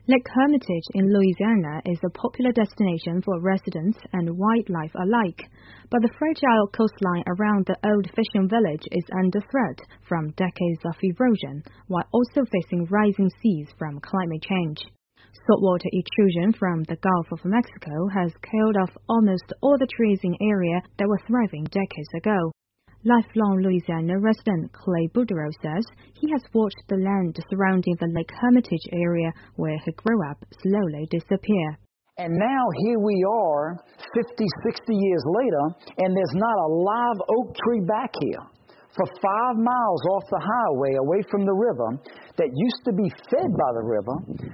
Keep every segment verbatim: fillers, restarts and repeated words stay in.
Lake Hermitage in Louisiana is a popular destination for residents and wildlife alike, but the fragile coastline around the old fishing village is under threat from decades of erosion, while also facing rising seas from climate change. Saltwater intrusion from the Gulf of Mexico has killed off almost all the trees in the area that were thriving decades ago. Lifelong Louisiana resident Clay Boudreau says he has watched the land surrounding the Lake Hermitage area where he grew up slowly disappear. And now here we are, fifty, sixty years later, and there's not a live oak tree back here. For five miles off the highway, away from the river, that used to be fed by the river,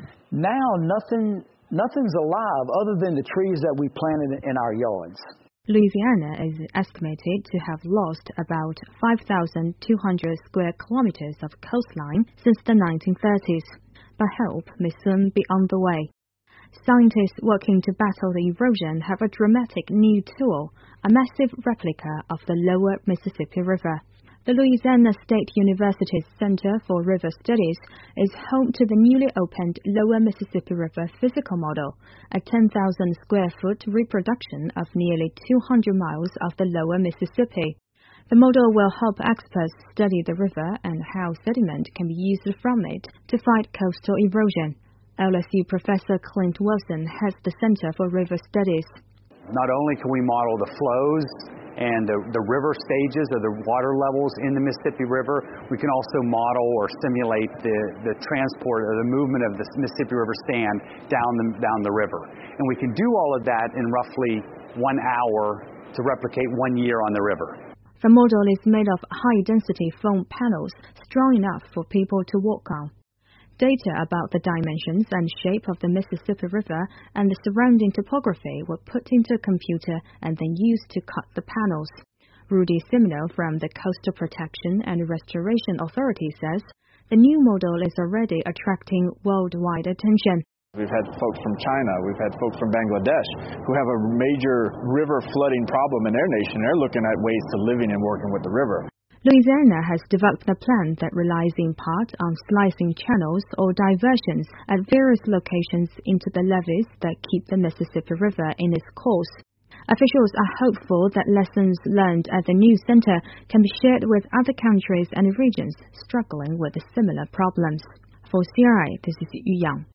now nothing, nothing's alive other than the trees that we planted in our yards. Louisiana is estimated to have lost about five thousand two hundred square kilometers of coastline since the nineteen thirties, but help may soon be on the way. Scientists working to battle the erosion have a dramatic new tool, a massive replica of the lower Mississippi River. The Louisiana State University's Center for River Studies is home to the newly opened Lower Mississippi River Physical Model, a ten thousand square foot reproduction of nearly two hundred miles of the Lower Mississippi. The model will help experts study the river and how sediment can be used from it to fight coastal erosion. L S U Professor Clint Wilson heads the Center for River Studies. Not only can we model the flows and the, the river stages or the water levels in the Mississippi River, we can also model or simulate the, the transport or the movement of the Mississippi River stand down the, down the river. And we can do all of that in roughly one hour to replicate one year on the river. The model is made of high-density foam panels strong enough for people to walk on. Data about the dimensions and shape of the Mississippi River and the surrounding topography were put into a computer and then used to cut the panels. Rudy Simino from the Coastal Protection and Restoration Authority says the new model is already attracting worldwide attention. We've had folks from China, we've had folks from Bangladesh who have a major river flooding problem in their nation. They're looking at ways to living and working with the river. Louisiana has developed a plan that relies in part on slicing channels or diversions at various locations into the levees that keep the Mississippi River in its course. Officials are hopeful that lessons learned at the new center can be shared with other countries and regions struggling with similar problems. For C R I, this is Yu Yang.